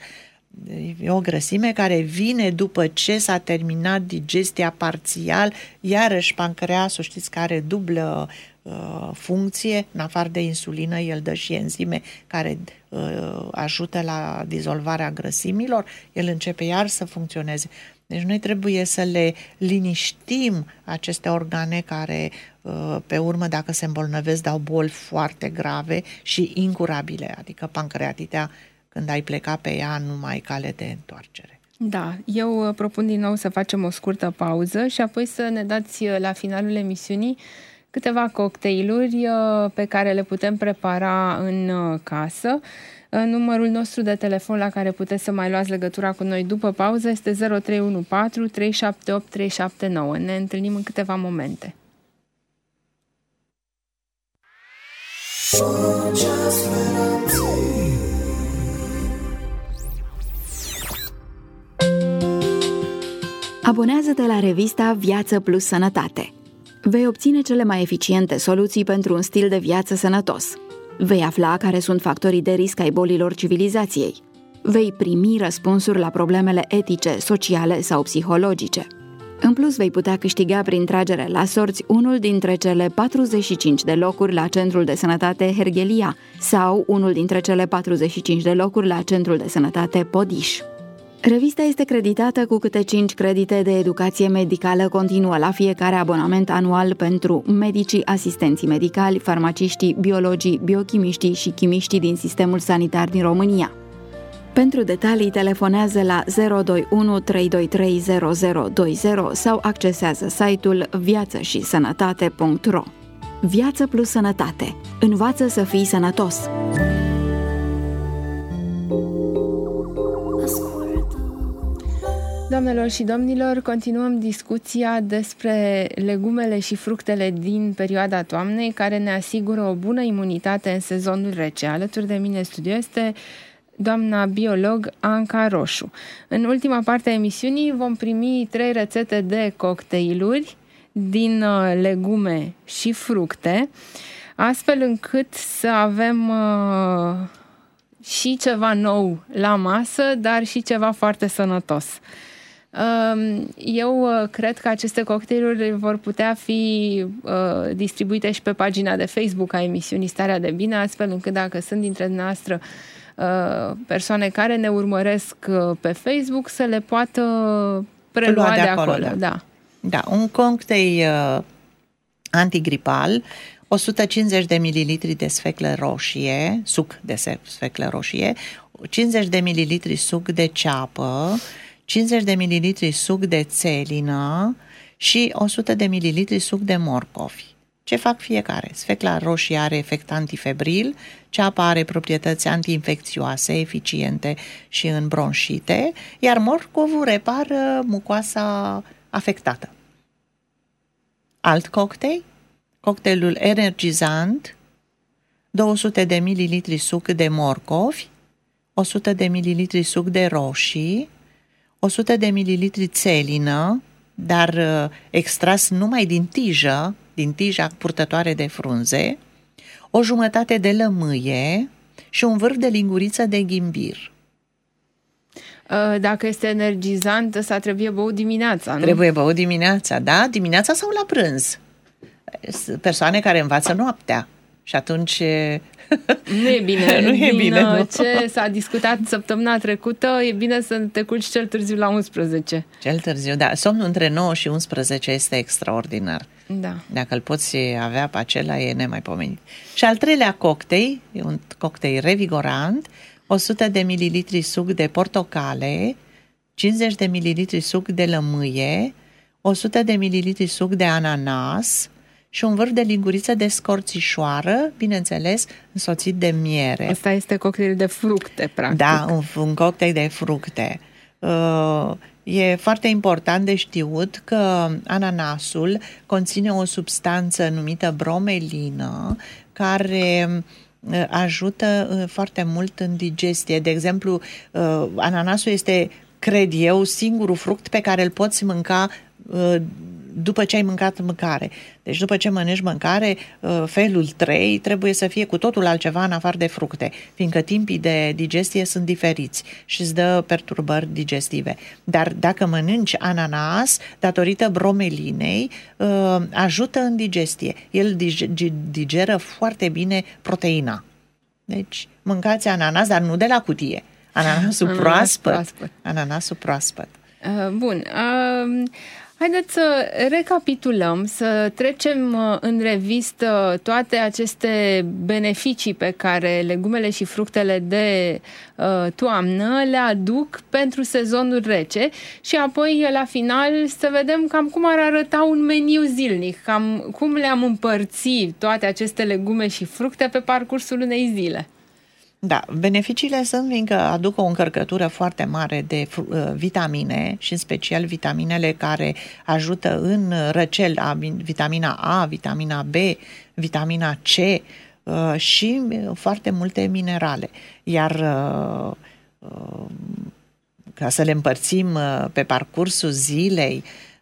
E o grăsime care vine după ce s-a terminat digestia parțial, iarăși pancreasul, știți, că are dublă uh, funcție, în afară de insulină, el dă și enzime care uh, ajută la dizolvarea grăsimilor, el începe iar să funcționeze. Deci noi trebuie să le liniștim aceste organe care, uh, pe urmă, dacă se îmbolnăvesc, dau boli foarte grave și incurabile, adică pancreatita, când ai plecat pe ea, nu mai ai cale de întoarcere. Da, eu propun din nou să facem o scurtă pauză și apoi să ne dați la finalul emisiunii câteva cocktailuri pe care le putem prepara în casă. Numărul nostru de telefon la care puteți să mai luați legătura cu noi după pauză este zero trei unu patru trei șapte opt trei șapte nouă. Ne întâlnim în câteva momente. Abonează-te la revista Viață Plus Sănătate. Vei obține cele mai eficiente soluții pentru un stil de viață sănătos. Vei afla care sunt factorii de risc ai bolilor civilizației. Vei primi răspunsuri la problemele etice, sociale sau psihologice. În plus, vei putea câștiga prin tragere la sorți unul dintre cele patruzeci și cinci de locuri la Centrul de Sănătate Herghelia sau unul dintre cele patruzeci și cinci de locuri la Centrul de Sănătate Podiș. Revista este creditată cu câte cinci credite de educație medicală continuă la fiecare abonament anual pentru medicii, asistenții medicali, farmaciștii, biologii, biochimiștii și chimiștii din sistemul sanitar din România. Pentru detalii, telefonează la zero doi unu trei doi trei zero zero doi zero sau accesează site-ul viață și sănătate punct ro. Viață plus sănătate. Învață să fii sănătos! Doamnelor și domnilor, continuăm discuția despre legumele și fructele din perioada toamnei care ne asigură o bună imunitate în sezonul rece. Alături de mine în studio este doamna biolog Anca Roșu. În ultima parte a emisiunii vom primi trei rețete de cocktailuri din legume și fructe, astfel încât să avem uh, și ceva nou la masă, dar și ceva foarte sănătos. Eu cred că aceste cocktailuri vor putea fi uh, distribuite și pe pagina de Facebook a emisiunii Starea de Bine, astfel încât dacă sunt dintre dumneavoastră uh, persoane care ne urmăresc uh, pe Facebook, să le poată prelua de, de acolo. acolo. Da. Da. Da, un cocktail uh, antigripal, o sută cincizeci de mililitri de sfeclă roșie, suc de sfeclă roșie, cincizeci de mililitri suc de ceapă, cincizeci de mililitri suc de țelină și o sută de mililitri suc de morcovi. Ce fac fiecare? Sfecla roșie are efect antifebril, ceapa are proprietăți antiinfecțioase, eficiente și în bronșite, iar morcovul repară mucoasa afectată. Alt cocktail? Cocktailul energizant, două sute de mililitri suc de morcovi, o sută de mililitri suc de roșii, o sută de mililitri țelină, dar uh, extras numai din tijă, din tija purtătoare de frunze, o jumătate de lămâie și un vârf de linguriță de ghimbir. Dacă este energizant, ăsta trebuie băut dimineața, nu? Trebuie băut dimineața, da? Dimineața sau la prânz. Persoane care învață noaptea și atunci... Nu e bine. Nu e Din bine, nu? ce s-a discutat săptămâna trecută, e bine să te culci cel târziu la unsprezece. Cel târziu, da. Somnul între nouă și unsprezece este extraordinar. Da. Dacă îl poți avea pe acela, e nemaipomenit. Și al treilea cocktail, e un cocktail revigorant, o sută de mililitri suc de portocale, cincizeci de mililitri suc de lămâie, o sută de mililitri suc de ananas și un vârf de linguriță de scorțișoară, bineînțeles, însoțit de miere. Asta este cocktail de fructe, practic. Da, un, un cocktail de fructe. Uh, e foarte important de știut că ananasul conține o substanță numită bromelină, care ajută foarte mult în digestie. De exemplu, ananasul este, cred eu, singurul fruct pe care îl poți mânca după ce ai mâncat mâncare. Deci după ce mănânci mâncare, felul trei trebuie să fie cu totul altceva în afară de fructe, fiindcă timpii de digestie sunt diferiți și îți dă perturbări digestive. Dar dacă mănânci ananas, datorită bromelinei, ajută în digestie. El digeră foarte bine proteina. Deci mâncați ananas, dar nu de la cutie. Ananasul Ananas proaspăt. proaspăt. Ananasul proaspăt. Bun. Haideți să recapitulăm, să trecem în revistă toate aceste beneficii pe care legumele și fructele de uh, toamnă le aduc pentru sezonul rece și apoi la final să vedem cam cum ar arăta un meniu zilnic, cam cum le-am împărțit toate aceste legume și fructe pe parcursul unei zile. Da, beneficiile sunt fiindcă aduc o încărcătură foarte mare de vitamine și în special vitaminele care ajută în răcel, vitamina A, vitamina B, vitamina C și foarte multe minerale. Iar ca să le împărțim pe parcursul zilei,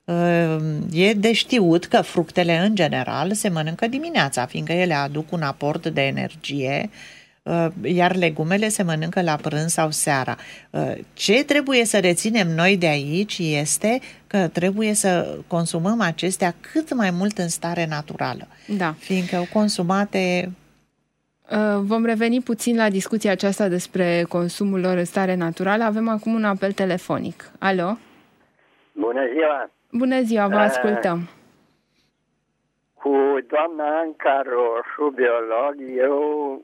e de știut că fructele în general se mănâncă dimineața, fiindcă ele aduc un aport de energie, iar legumele se mănâncă la prânz sau seara. Ce trebuie să reținem noi de aici este că trebuie să consumăm acestea cât mai mult în stare naturală. Da. Fiindcă consumate... Vom reveni puțin la discuția aceasta despre consumul lor în stare naturală. Avem acum un apel telefonic. Alo? Bună ziua! Bună ziua, vă ascultăm. Cu doamna Anca Roșu, biolog, eu,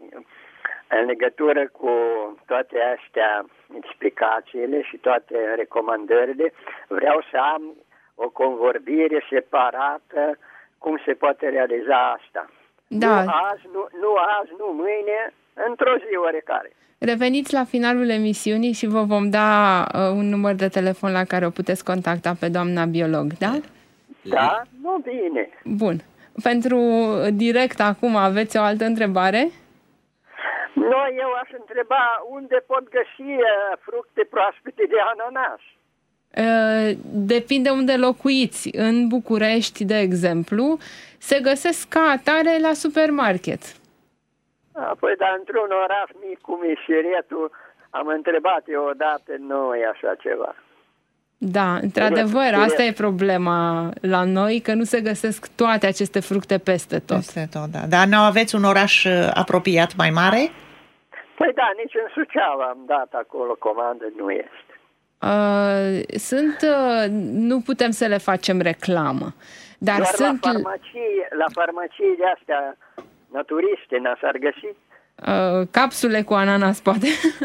în legătură cu toate astea explicațiile și toate recomandările, vreau să am o convorbire separată cum se poate realiza asta. Da. Nu azi, nu, nu azi, nu mâine, într-o zi oarecare. Reveniți la finalul emisiunii și vă vom da uh, un număr de telefon la care o puteți contacta pe doamna biolog, da? Da? Nu, bine. Bun. Pentru direct acum aveți o altă întrebare? Nu, eu aș întreba unde pot găsi uh, fructe proaspete de ananas. Uh, depinde unde locuiți. În București, de exemplu, se găsesc ca atare la supermarket. A, păi, dar într-un oraș mic cum e Șiretul, am întrebat eu odată, nu e așa ceva. Da, într-adevăr, asta e problema la noi, că nu se găsesc toate aceste fructe peste tot. Peste tot, da. Dar nu aveți un oraș apropiat mai mare? Păi da, nici în Suceava am dat acolo comandă, nu este. Uh, sunt, uh, nu putem să le facem reclamă, dar doar sunt... la farmacii, la farmacii de astea naturiste n-s-ar găsi? Uh, capsule cu ananas, poate.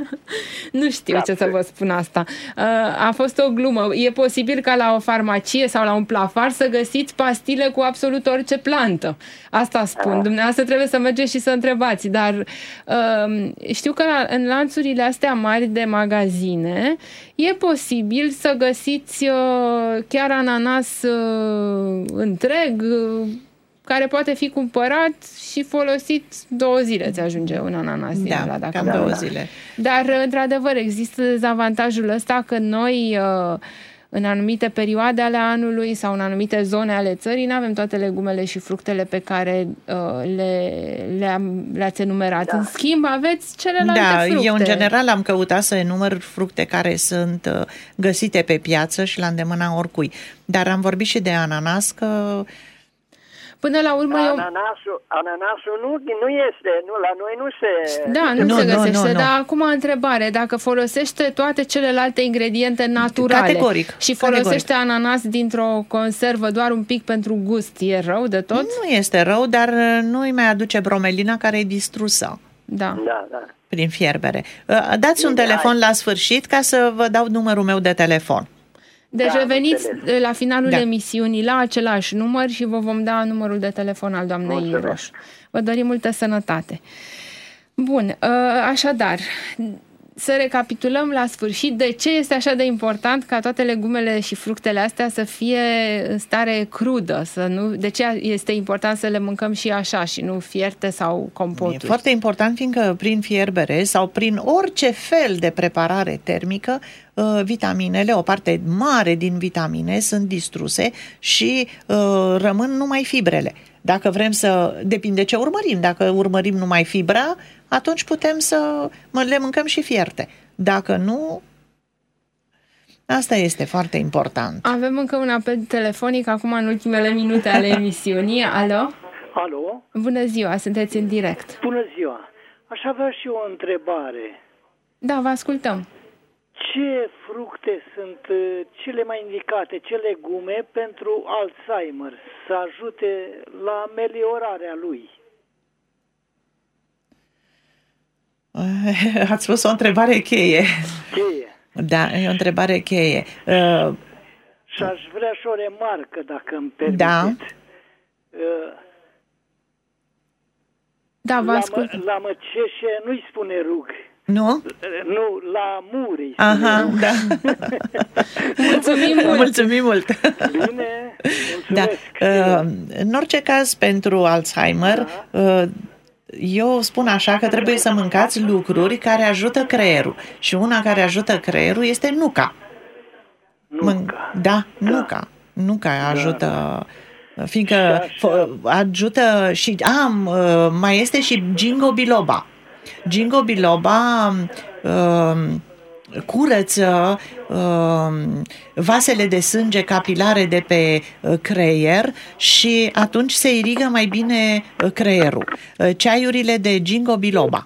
Nu știu capsule. Ce să vă spun asta. Uh, a fost o glumă. E posibil ca la o farmacie sau la un plafar să găsiți pastile cu absolut orice plantă. Asta spun. Dumneavoastră trebuie să mergeți și să întrebați. Dar uh, știu că la, în lanțurile astea mari de magazine e posibil să găsiți uh, chiar ananas uh, întreg, uh, care poate fi cumpărat și folosit două zile, ți ajunge un ananas din da, ăla, dacă cam două zile. Dar, într-adevăr, există dezavantajul ăsta că noi, în anumite perioade ale anului sau în anumite zone ale țării, nu avem toate legumele și fructele pe care le, le-am, le-ați enumerat. Da. În schimb, aveți celelalte da, fructe. Eu, în general, am căutat să enumăr fructe care sunt găsite pe piață și la îndemâna oricui. Dar am vorbit și de ananas, că până la urmă eu... Ananasul, ananasul nu, nu este, nu, la noi nu se... Da, nu, nu se găsește, nu, nu, dar nu. Acum întrebare, dacă folosește toate celelalte ingrediente naturale categoric, și folosește categoric. ananas dintr-o conservă doar un pic pentru gust, e rău de tot? Nu este rău, dar nu îi mai aduce bromelina care e distrusă. Da. Da, da. Prin fierbere. Dați un telefon la sfârșit ca să vă dau numărul meu de telefon. Deci da, reveniți înțeles. la finalul da. emisiunii la același număr și vă vom da numărul de telefon al doamnei Roșu. Vă dorim multă sănătate. Bun, așadar, să recapitulăm la sfârșit de ce este așa de important ca toate legumele și fructele astea să fie în stare crudă, să nu, de ce este important să le mâncăm și așa și nu fierte sau compoturi. E foarte important, fiindcă prin fierbere sau prin orice fel de preparare termică, vitaminele, o parte mare din vitamine sunt distruse și uh, rămân numai fibrele. Dacă vrem să... Depinde ce urmărim. Dacă urmărim numai fibra, atunci putem să le mâncăm și fierte. Dacă nu, asta este foarte important. Avem încă un apel telefonic acum în ultimele minute ale emisiunii. Alo? Alo? Bună ziua, sunteți în direct. Bună ziua. Aș avea și o întrebare. Da, vă ascultăm. Ce fructe sunt cele mai indicate, ce legume pentru Alzheimer să ajute la ameliorarea lui? Ați spus o întrebare cheie. Cheie. Da, e o întrebare cheie. Uh, Și aș vrea și o remarcă, dacă îmi permiteți. Da. Uh, Da, vă la, ascult. mă, la măceșe nu-i spune rug. Nu? Nu, la muri. Aha, da. Mulțumim mult! Mulțumim mult! Bine, da. mulțumesc. În orice caz, pentru Alzheimer, da. Eu spun așa că trebuie să mâncați lucruri care ajută creierul. Și una care ajută creierul este nuca. Nuca. Da, nuca. Nuca ajută... Fiindcă ajută și... A, mai este și ginkgo biloba. Ginkgo biloba uh, curăță uh, vasele de sânge capilare de pe uh, creier și atunci se irigă mai bine uh, creierul. Uh, ceaiurile de ginkgo biloba.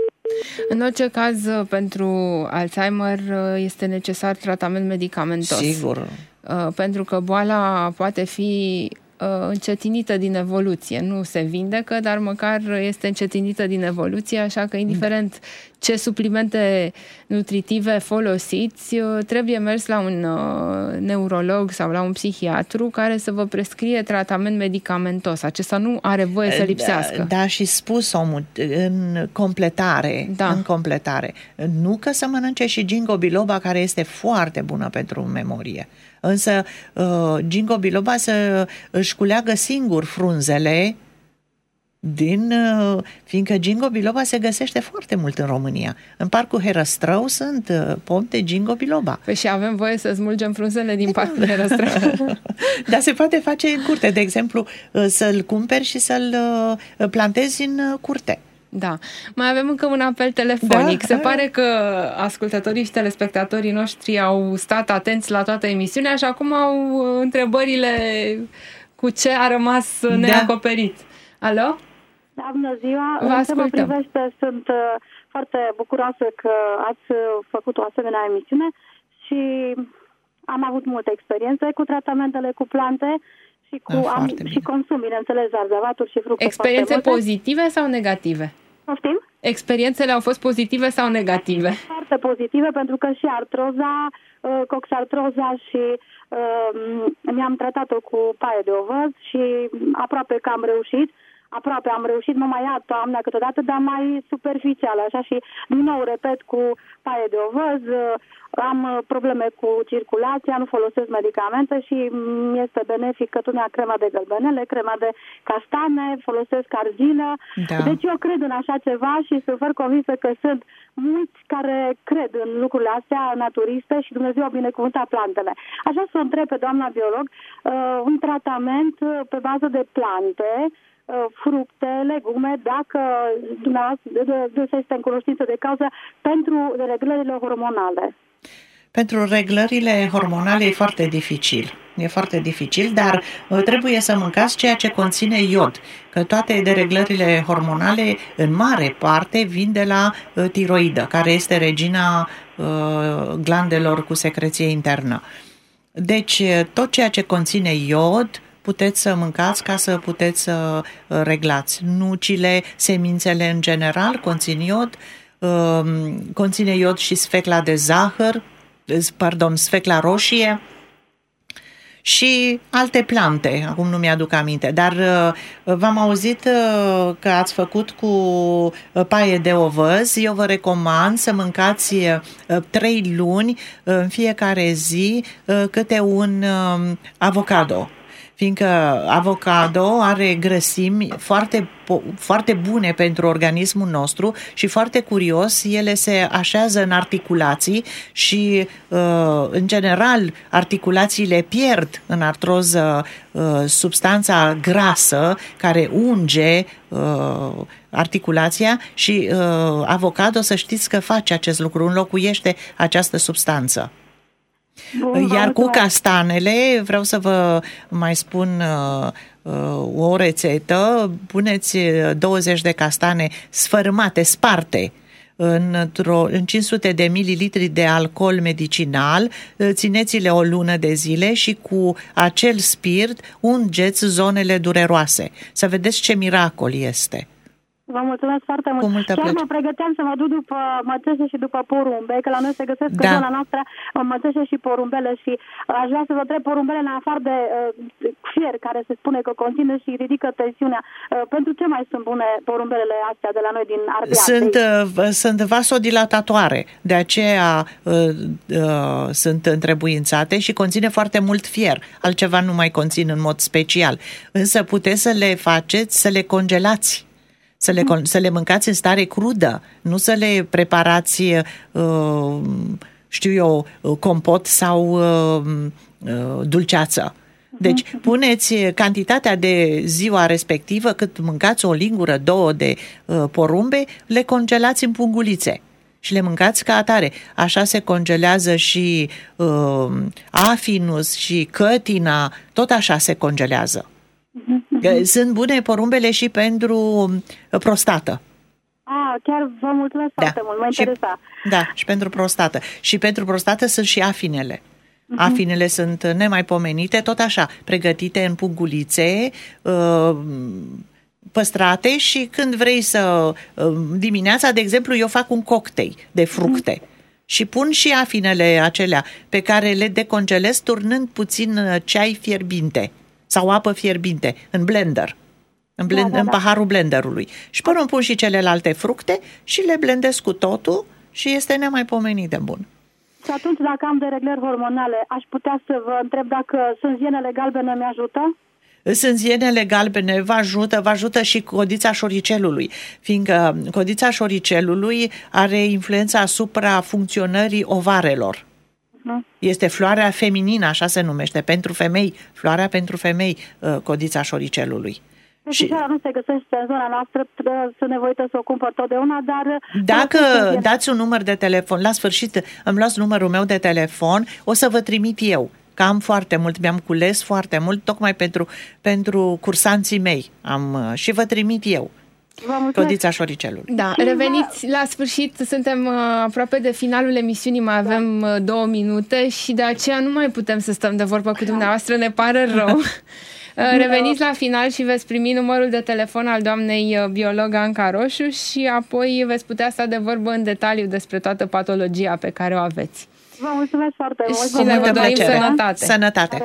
În orice caz, pentru Alzheimer este necesar tratament medicamentos. Sigur. Pentru că boala poate fi încetinită din evoluție. Nu se vindecă, dar măcar este încetinită din evoluție, așa că indiferent ce suplimente nutritive folosiți, trebuie mers la un neurolog sau la un psihiatru care să vă prescrie tratament medicamentos. Acesta nu are voie să lipsească. Da, și spus omul în completare, da. în completare. Nu că să mănânce și ginkgo biloba, care este foarte bună pentru memorie. Însă uh, ginkgo biloba să își culeagă singur frunzele din, uh, fiindcă ginkgo biloba se găsește foarte mult în România. În Parcul Herăstrău sunt uh, pomi de ginkgo biloba. Păi și avem voie să smulgem frunzele din Parcul Herăstrău. Dar se poate face în curte, de exemplu, uh, să-l cumperi și să-l uh, plantezi în uh, curte. Da. Mai avem încă un apel telefonic. Da? Se pare că ascultătorii și telespectatorii noștri au stat atenți la toată emisiunea și acum au întrebările cu ce a rămas neacoperit. Da. Alo? Da, bună ziua. Vă în ce mă ascultăm. privește, sunt foarte bucuroasă că ați făcut o asemenea emisiune și am avut multă experiență cu tratamentele cu plante și cu da, am, și consum, bineînțeles, zarzavaturi și fructe. Experiențe pozitive sau negative? Poftim? Experiențele au fost pozitive sau negative? Foarte pozitive, pentru că și artroza, coxartroza și uh, mi-am tratat-o cu paie de ovăz și aproape că am reușit. Aproape am reușit, mă mai ia toamna câteodată, dar mai superficial, așa, și din nou repet cu paie de ovăz, am probleme cu circulația, nu folosesc medicamente și este benefic cătunea crema de gălbenele, crema de castane, folosesc argină. Da. Deci eu cred în așa ceva și sunt foarte convinsă că sunt mulți care cred în lucrurile astea naturiste și Dumnezeu a binecuvântat plantele. Așa să o întreb pe doamna biolog, un tratament pe bază de plante, fructe, legume, dacă dumneavoastră este în cunoștință de cauză pentru reglările hormonale. Pentru reglările hormonale e foarte dificil. E foarte dificil, dar trebuie să mâncați ceea ce conține iod. Că toate dereglările hormonale, în mare parte, vin de la tiroidă, care este regina glandelor cu secreție internă. Deci, tot ceea ce conține iod, puteți să mâncați ca să puteți să reglați. Nucile, semințele în general conțin iod, conține iod și sfecla de zahăr, pardon, sfecla roșie și alte plante, acum nu mi-aduc aminte, dar v-am auzit că ați făcut cu paie de ovăz. Eu vă recomand să mâncați trei luni în fiecare zi câte un avocado, fiindcă avocado are grăsimi foarte, foarte bune pentru organismul nostru și foarte curios, ele se așează în articulații și, în general, articulațiile pierd în artroză substanța grasă care unge articulația și avocado, să știți că face acest lucru, înlocuiește această substanță. Bun, iar cu castanele, vreau să vă mai spun uh, uh, o rețetă. Puneți douăzeci de castane sfărâmate, sparte, într-o, în cinci sute de mililitri de alcool medicinal, țineți-le o lună de zile și cu acel spirit ungeți zonele dureroase. Să vedeți ce miracol este. Vă mulțumesc foarte mult. Cu multă Chiar plăcere. mă pregăteam să mă duc după mățeșe și după porumbe, că la noi se găsesc Da. în zona noastră mățeșe și porumbele și uh, aș vrea să vă întreb porumbele în afară de uh, fier, care se spune că conține și ridică tensiunea. Uh, pentru ce mai sunt bune porumbelele astea de la noi din Ardeal? Sunt, uh, sunt vasodilatatoare, de aceea uh, uh, sunt întrebuințate și conține foarte mult fier. Altceva nu mai conțin în mod special. Însă puteți să le faceți, să le congelați. Să le, să le mâncați în stare crudă, nu să le preparați, uh, știu eu, compot sau uh, uh, dulceață. Deci puneți cantitatea de ziua respectivă, cât mâncați o lingură, două de uh, porumbe, le congelați în pungulițe și le mâncați ca atare. Așa se congelează și uh, afinus și cătina, tot așa se congelează. Sunt bune porumbele și pentru prostată. Ah, chiar vă mulțumesc Da. foarte mult, mă Și- interesa. Da, și pentru prostată. Și pentru prostată sunt și afinele. Afinele sunt nemaipomenite, tot așa, pregătite în pungulițe, uh, păstrate și când vrei să... uh, Dimineața, de exemplu, eu fac un cocktail de fructe. Și pun și afinele acelea pe care le decongelez turnând puțin uh, ceai fierbinte sau apă fierbinte în blender, în, blend, Da, da, în da. paharul blenderului. Și până îmi pun și celelalte fructe și le blendez cu totul și este nemaipomenit de bun. Și atunci, dacă am dereglări hormonale, aș putea să vă întreb dacă sunt zienele galbene, mi-ajută? Sunt zienele galbene, vă ajută, vă ajută și codița șoricelului, fiindcă codița șoricelului are influența asupra funcționării ovarelor. Este floarea feminină, așa se numește, pentru femei, floarea pentru femei, codița șoricelului. Și nu se găsește în zona noastră, sunt nevoită să o cumpăr totdeauna, dar... Dacă dați un număr de telefon, la sfârșit îmi luați numărul meu de telefon, o să vă trimit eu, că am foarte mult, mi-am cules foarte mult, tocmai pentru, pentru cursanții mei am, și vă trimit eu. Codița șoricelului. Da, reveniți la sfârșit, suntem uh, aproape de finalul emisiunii, mai avem uh, două minute și de aceea nu mai putem să stăm de vorbă cu dumneavoastră, ne pare rău. Reveniți la final și veți primi numărul de telefon al doamnei biolog Anca Roșu și apoi veți putea sta de vorbă în detaliu despre toată patologia pe care o aveți. Vă mulțumesc foarte mult. Și ne vă dorim sănătate. Sănătate.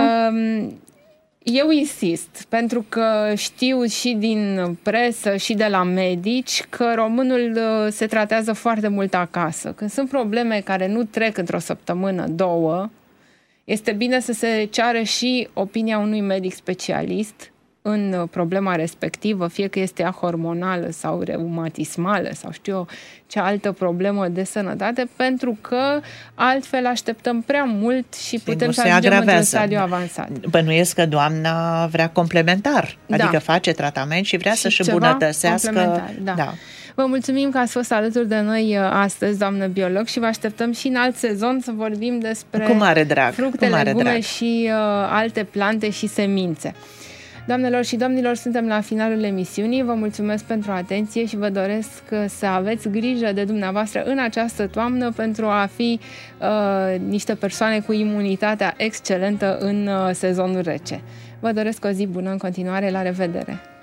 Eu insist, pentru că știu și din presă și de la medici că românul se tratează foarte mult acasă. Când sunt probleme care nu trec într-o săptămână, două, este bine să se ceară și opinia unui medic specialist în problema respectivă, fie că este ea hormonală sau reumatismală sau știu eu ce altă problemă de sănătate, pentru că altfel așteptăm prea mult și putem să ajungem într-un stadiu avansat. Bănuiesc că doamna vrea complementar, adică da. face tratament și vrea și să-și îmbunătățească. Da. Da. Vă mulțumim că ați fost alături de noi astăzi, doamnă biolog, și vă așteptăm și în alt sezon să vorbim despre cu mare drag, fructe, cu mare legume drag. și uh, alte plante și semințe. Doamnelor și domnilor, suntem la finalul emisiunii. Vă mulțumesc pentru atenție și vă doresc să aveți grijă de dumneavoastră în această toamnă pentru a fi uh, niște persoane cu imunitatea excelentă în uh, sezonul rece. Vă doresc o zi bună în continuare. La revedere!